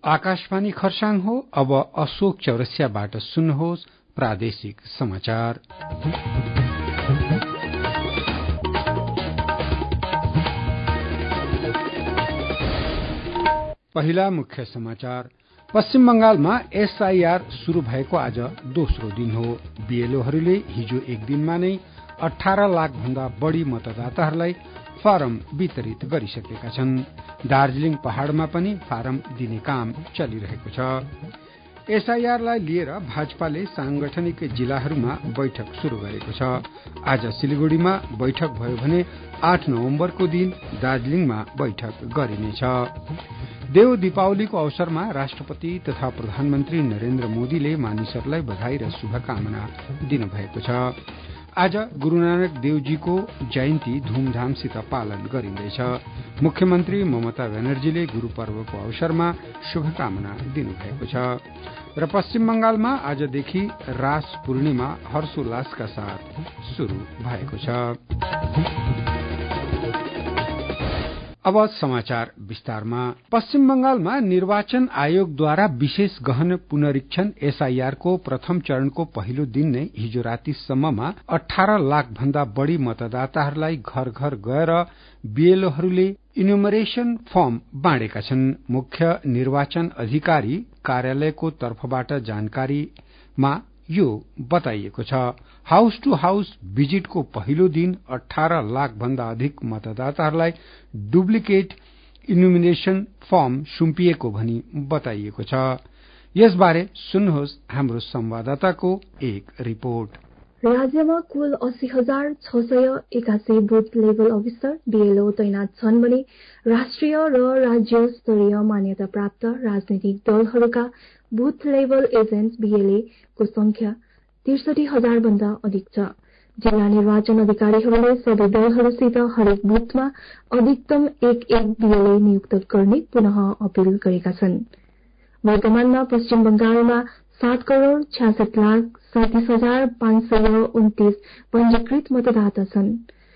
आकाशवाणी खरसाङ हो। अब अशोक चौरसियाबाट सुन्नुहोस् प्रादेशिक समाचार। पहिला मुख्य समाचार। पश्चिम बंगालमा एसआईआर शुरू भएको आज दोस्रो दिन हो। बीएलओहरूले हिजो एक दिनमा नै 18 लाख भन्दा बढ़ी मतदाताहरूलाई फारम वितरित गरिसकेका छन्। दार्जीलिङ पहाड़मा पनि फारम दिने काम चलिरहेको छ। एसआईआरलाई लिएर भाजपाले सांगठनिक जिल्लाहरूमा बैठक शुरू गरेको छ। आज सिलिगुड़ीमा बैठक भयो भने 8 नवम्बरको दिन दार्जीलिङमा बैठक गरिनेछ। देव दीपावलीको अवसरमा राष्ट्रपति तथा प्रधानमन्त्री नरेन्द्र मोदीले मानिसहरूलाई बधाई र शुभकामना दिनुभएको छ। आज गुरू नानक देवजीको जयन्ती धूमधामसित पालन गरिँदैछ। मुख्यमन्त्री ममता ब्यानर्जीले गुरू पर्वको अवसरमा शुभकामना दिनुभएको छ। र पश्चिम बंगालमा आजदेखि रास पूर्णिमा हर्षोल्लासका साथ शुरू भएको छ। अब समाचार विस्तारमा। पश्चिम बंगालमा निर्वाचन आयोगद्वारा विशेष गहन पुनरीक्षण एसआईआरको प्रथम चरणको पहिलो दिन नै हिजो रातिसम्ममा 18 लाख भन्दा बढ़ी मतदाताहरूलाई घर घर गएर बीएलओहरूले इन्युमरेशन फर्म बाँडेका छन्। मुख्य निर्वाचन अधिकारी कार्यालयको तर्फबाट जानकारीमा यो बताइएको छ। हाउस टू हाउस भिजिटको पहिलो दिन 18 लाख भन्दा अधिक मतदाताहरूलाई डुप्लिकेट इन्युमिनेशन फर्म सुम्पिएको भनी बताइएको छ। यसबारे सुन्नुहोस् हाम्रो संवाददाताको एक रिपोर्ट। राज्यमा कुल 80,681 बुथ लेभल अफिसर बीएलओ तैनात छन् भने राष्ट्रिय र राज्य स्तरीय मान्यता प्राप्त राजनैतिक दलहरूका बुथ लेभल एजेन्ट बीएलए को संख्या 63,000 भन्दा अधिक छ। जिल्ला निर्वाचन अधिकारीहरूले सबै दलहरूसित हरेक बुथमा अधिकतम एक बीएलए नियुक्त गर्ने पुनः अपील गरेका छन्। वर्तमानमा पश्चिम बंगालमा 7,66,37,529 पंजीकृत मतदाता छन्।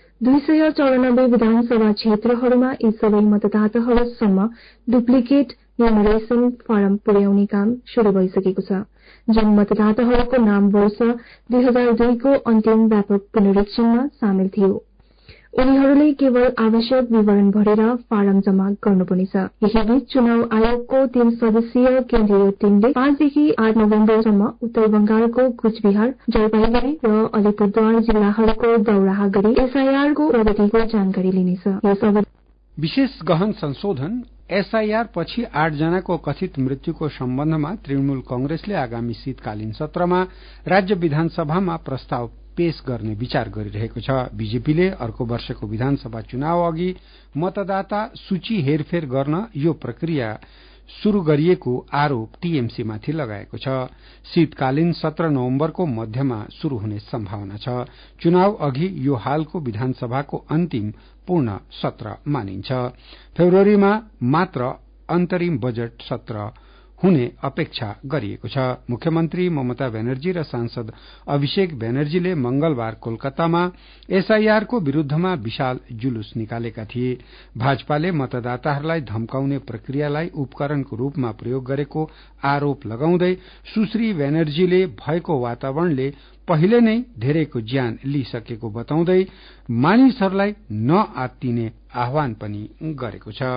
294 विधानसभा क्षेत्रहरूमा यी सबै मतदाताहरूसम्म डुप्लिकेट न्युमरेसन फारम पुर्याउने काम शुरू भइसकेको छ। जुन मतदाताहरूको नाम वर्ष 2002 को अन्तिम व्यापक पुनरीक्षणमा सामेल थियो, उनीहरूले केवल आवश्यक विवरण भरेर फारम जम्मा गर्नुपर्नेछ। यहीबीच चुनाव आयोगको 3 सदस्यीय केन्द्रीय टीमले 5 देखि 8 नोभेम्बरसम्म उत्तर बंगालको कुचबिहार, जलपाइगुड़ी र अलिपुरद्वार जिल्लाहरूको दौराह गरी एसआईआरको प्रगतिको जानकारी लिनेछ। विशेष गहन संशोधन एसआईआर पछि 8 जनाको कथित मृत्युको सम्बन्धमा तृणमूल कंग्रेसले आगामी शीतकालीन सत्रमा राज्य विधानसभामा प्रस्ताव पेश गर्ने विचार गरिरहेको छ। बीजेपीले अर्को वर्षको विधानसभा चुनाव अघि मतदाता सूची हेरफेर गर्न यो प्रक्रिया शुरू गरिएको आरोप टीएमसी माथि लगाएको छ। शीतकालीन सत्र नवम्बरको मध्यमा शुरू हुने सम्भावना छ। चुनाव अघि यो हालको विधानसभाको अन्तिम पूर्ण सत्र मानिन्छ। फेब्रुअरीमा मात्र अन्तरिम बजेट सत्र हुने अपेक्षा गरिएको छ। मुख्यमन्त्री ममता ब्यानर्जी र सांसद अभिषेक ब्यानर्जीले मंगलबार कोलकातामा एसआईआरको विरूद्धमा विशाल जुलुस निकालेका थिए। भाजपाले मतदाताहरूलाई धम्काउने प्रक्रियालाई उपकरणको रूपमा प्रयोग गरेको आरोप लगाउँदै सुश्री ब्यानर्जीले भएको वातावरणले पहिले नै धेरैको ज्यान लिइसकेको बताउँदै मानिसहरूलाई नआत्तिने आह्वान पनि गरेको छ।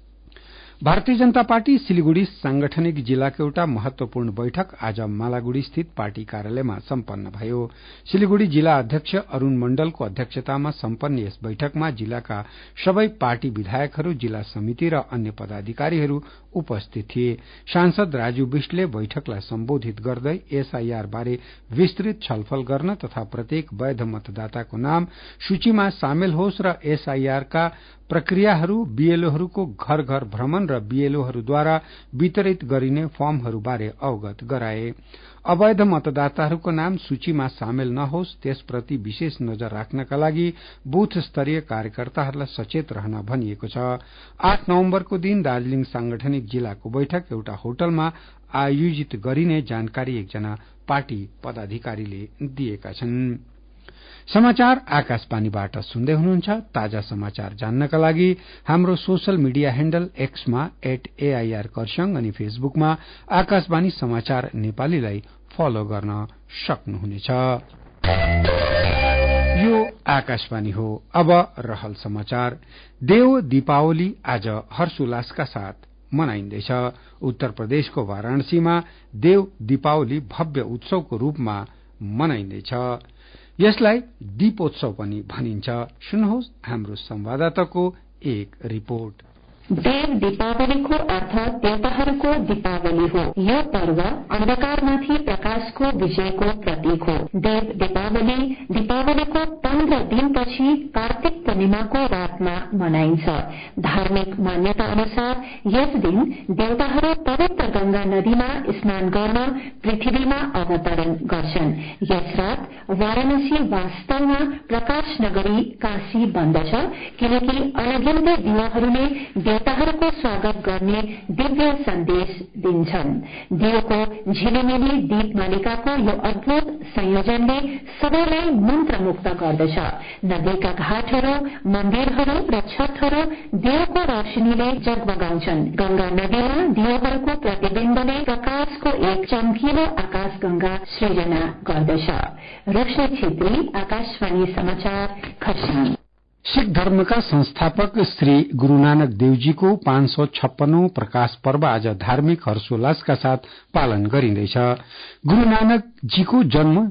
भारतीय जनता पार्टी सिलिगुड़ी सांगठनिक जिल्लाको एउटा महत्वपूर्ण बैठक आज मालागुड़ी स्थित पार्टी कार्यालयमा सम्पन्न भयो। सिलिगुड़ी जिल्ला अध्यक्ष अरूण मण्डलको अध्यक्षतामा सम्पन्न यस बैठकमा जिल्लाका सबै पार्टी विधायकहरू, जिल्ला समिति र अन्य पदाधिकारीहरू उपस्थित थिए। सांसद राजु विष्टले बैठकलाई सम्बोधित गर्दै एसआईआर बारे विस्तृत छलफल गर्न तथा प्रत्येक वैध मतदाताको नाम सूचीमा सामेल होस् र एसआईआर का प्रक्रियाहरू, बीएलओहरूको घर घर भ्रमण र बीएलओहरूद्वारा वितरित गरिने फर्महरूबारे अवगत गराए। अवैध मतदाताहरूको नाम सूचीमा सामेल नहोस् त्यसप्रति विशेष नजर राख्नका लागि बूथ स्तरीय कार्यकर्ताहरूलाई सचेत रहन भनिएको छ। 8 नवम्बरको दिन दार्जीलिङ सांगठनिक जिल्लाको बैठक एउटा होटलमा आयोजित गरिने जानकारी एकजना पार्टी पदाधिकारीले दिएका छन्। समाचार आकाशवाणीबाट सुन्दै हुनुहुन्छ। ताजा समाचार जान्नका लागि हाम्रो सोशल मिडिया ह्याण्डल एक्समा @AIR खरसाङ अनि फेसबुकमा आकाशवाणी समाचार नेपालीलाई फलो गर्न सक्नुहुनेछ। यो आकाशवाणी हो। अब रहल समाचार। देव दीपावली आज हर्षोल्लासका साथ मनाइन्दैछ। उत्तर प्रदेशको वाराणसीमा देव दीपावली भव्य उत्सवको रूपमा मनाइन्दैछ। यसलाई दीपोत्सव पनि भनिन्छ। सुन्नुहोस् हाम्रो संवाददाताको एक रिपोर्ट। देव दीपावलीको अर्थ देवताहरूको दीपावली हो। यो पर्व अन्धकारमाथि प्रकाशको विजयको प्रतीक हो। देव दीपावलीको 15 दिनपछि कार्तिक पूर्णिमाको रातमा मनाइन्छ। धार्मिक मान्यता अनुसार यस दिन देवताहरू पवित्र गंगा नदीमा स्नान गर्न पृथ्वीमा अवतरण गर्छन्। यस रात वाराणसी वास्तवमा प्रकाश नगरी काशी बन्दछ, किनकि अनगिन्ती दिवाहरूले देवताहरूको स्वागत गर्ने दिव्य सन्देश दिन्छन्। दियोको झिलिमिली दीप मालिकाको यो अद्भुत संयोजनले सबैलाई मन्त्रमुक्त गर्दछ। नदीका घाटहरू, मन्दिरहरू र छतहरू दियोको रोशनीले जगमगाउँछन्। गंगा नदीमा दियोहरूको प्रतिबिम्बले प्रकाशको एक चम्किलो आकाश गंगा सृजना गर्दछ। रोशनी छेत्री, आकाशवाणी समाचार, खरसाङ। सिख धर्मका संस्थापक श्री गुरू नानक देवजीको 556औं प्रकाश पर्व आज धार्मिक हर्षोल्लासका साथ पालन गरिँदैछ। गुरू नानक जीको जन्म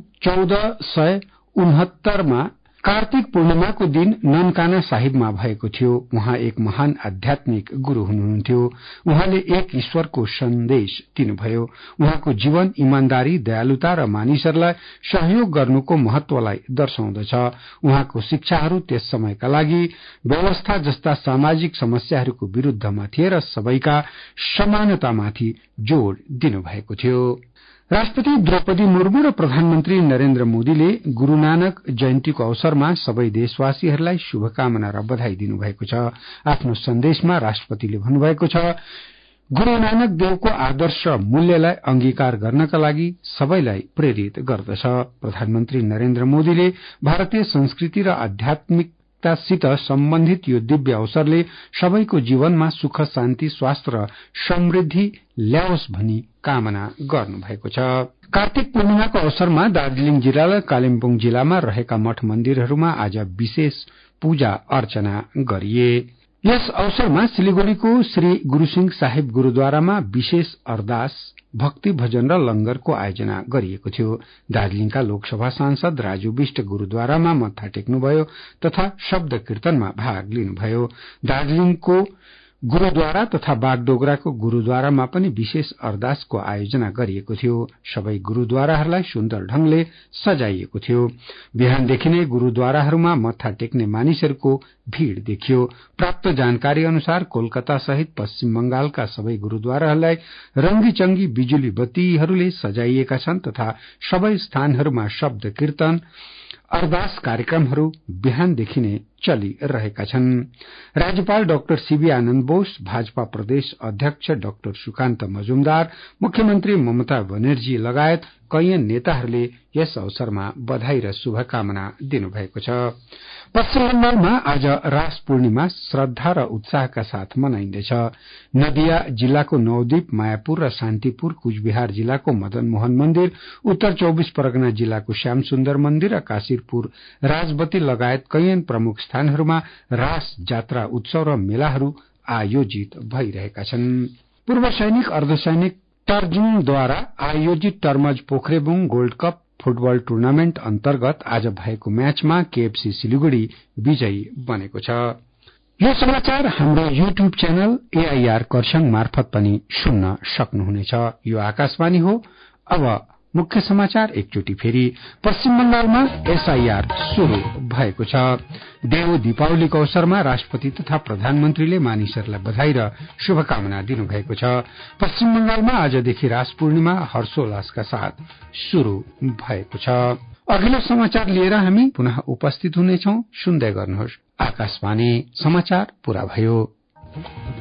1469 मा कार्तिक पूर्णिमाको दिन ननकाना साहिबमा भएको थियो। उहाँ एक महान आध्यात्मिक गुरू हुनुहुन्थ्यो। उहाँले एक ईश्वरको सन्देश दिनुभयो। उहाँको जीवन इमानदारी, दयालुता र मानिसहरूलाई सहयोग गर्नुको महत्वलाई दर्शाउँदछ। उहाँको शिक्षाहरू त्यस समयका लागि व्यवस्था जस्ता सामाजिक समस्याहरूको विरूद्धमा थिए र सबैका समानतामाथि जोड़ दिनुभएको थियो। राष्ट्रपति द्रौपदी मुर्मू र प्रधानमन्त्री नरेन्द्र मोदीले गुरू नानक जयन्तीको अवसरमा सबै देशवासीहरूलाई शुभकामना र बधाई दिनुभएको छ। आफ्नो सन्देशमा राष्ट्रपतिले भन्नुभएको छ, गुरू नानक देवको आदर्श मूल्यलाई अंगीकार गर्नका लागि सबैलाई प्रेरित गर्दछ। प्रधानमन्त्री नरेन्द्र मोदीले भारतीय संस्कृति र आध्यात्मिकतासित सम्बन्धित यो दिव्य अवसरले सबैको जीवनमा सुख, शान्ति, स्वास्थ्य र समृद्धि ल्याओस् भनी कामना गर्नुभएको छ। कार्तिक पूर्णिमाको अवसरमा दार्जीलिङ जिल्ला र कालिम्पोङ जिल्लामा रहेका मठ मन्दिरहरूमा आज विशेष पूजा अर्चना गरिए। यस अवसरमा सिलिगुड़ीको श्री गुरूसिंह साहिब गुरूद्वारामा विशेष अरदास, भक्ति भजन र लंगरको आयोजना गरिएको थियो। दार्जीलिङका लोकसभा सांसद राजु विष्ट गुरूद्वारामा मत्था टेक्नुभयो तथा शब्द कीर्तनमा भाग लिनुभयो। दार्जीलिङको गुरूद्वारा तथा बागडोगराको गुरूद्वारामा पनि विशेष अरदासको आयोजना गरिएको थियो। सबै गुरूद्वाराहरूलाई सुन्दर ढंगले सजाइएको थियो। बिहानदेखि नै गुरूद्वाराहरूमा मत्था टेक्ने मानिसहरूको भीड़ देखियो। प्राप्त जानकारी अनुसार कोलकाता सहित पश्चिम बंगालका सबै गुरूद्वाराहरूलाई रंगी चंगी बिजुली बत्तीहरूले सजाइएका छन् तथा सबै स्थानहरूमा शब्द कीर्तन, अरदास कार्यक्रमहरू बिहानदेखि नै चलिरहेका छन्। राज्यपाल डाक्टर सीबी आनन्द बोस, भाजपा प्रदेश अध्यक्ष डाक्टर सुकान्त मजुमदार, मुख्यमन्त्री ममता बनर्जी लगायत कैयन नेताहरूले यस अवसरमा बधाई र शुभकामना दिनुभएको छ। पश्चिम बंगालमा आज रास पूर्णिमा श्रद्धा र उत्साहका साथ मनाइन्दैछ। नदिया जिल्लाको नवद्वीप, मायापुर र शान्तिपुर, कुचबिहार जिल्लाको मदन मोहन मन्दिर, उत्तर 24 परगना जिल्लाको श्यामसुन्दर मन्दिर र काशीपुर राजबती लगायत कैयन प्रमुख स्थानहरूमा रास जात्रा उत्सव र मेलाहरू आयोजित भइरहेका छन्। पूर्व सैनिक अर्धसैनिक टर्जुङद्वारा आयोजित टर्मज Pokhrebung gold cup football tournament अन्तर्गत आज भएको म्याचमा केएफसी सिलिगुड़ी विजयी बनेको छ। यो समाचार हाम्रो युट्युब च्यानल AIR खरसाङ मार्फत पनि सुन्न सक्नुहुनेछ। यो आकाशवाणी हो। अब मुख्य समाचार एकचोटि फेरि। पश्चिम बंगालमा SIR शुरू भएको छ। देव दीपावलीको अवसरमा राष्ट्रपति तथा प्रधानमन्त्रीले मानिसहरूलाई बधाई र शुभकामना दिनुभएको छ। पश्चिम बंगालमा आजदेखि रास पूर्णिमा हर्षोल्लासका साथ शुरू भएको छ। अघिल्लो समाचार लिएर हामी पुनः उपस्थित हुनेछौं। सुन्दै गर्नुहोस्। आकाशवाणी समाचार पूरा भयो।